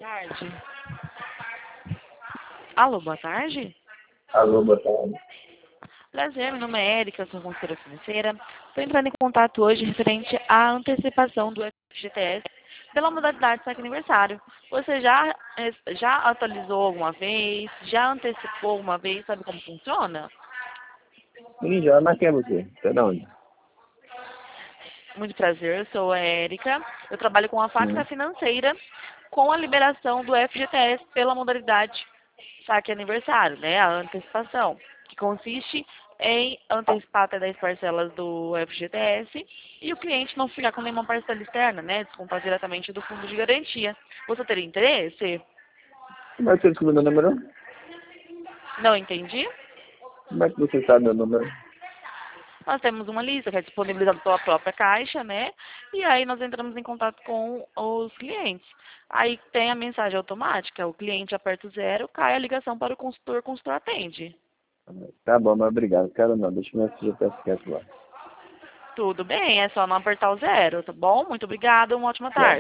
tarde. Alô, boa tarde. Alô, boa tarde. Prazer, meu nome é Érica, sou consultora financeira. Estou entrando em contato hoje referente à antecipação do FGTS pela modalidade saque aniversário. Você já atualizou alguma vez? Já antecipou alguma vez? Sabe como funciona? Sim, já, mas quem é você? Você é de onde? Muito prazer, eu sou a Érica. Eu trabalho com a Facta Sim. Financeira com a liberação do FGTS pela modalidade saque aniversário, né? A antecipação, que consiste em antecipar até 10 parcelas do FGTS e o cliente não ficar com nenhuma parcela externa, né? Descontar diretamente do fundo de garantia. Você teria interesse? Como é que você descobriu meu número? Não entendi? Como é que você sabe meu número? Nós temos uma lista que é disponibilizada pela própria Caixa, né? E aí nós entramos em contato com os clientes. Aí tem a mensagem automática, o cliente aperta o 0, cai a ligação para o consultor atende. Tá bom, mas obrigado. Quero não, deixa eu ver se eu peço quieto lá. Tudo bem, é só não apertar o 0, tá bom? Muito obrigada, uma ótima Tchau. tarde.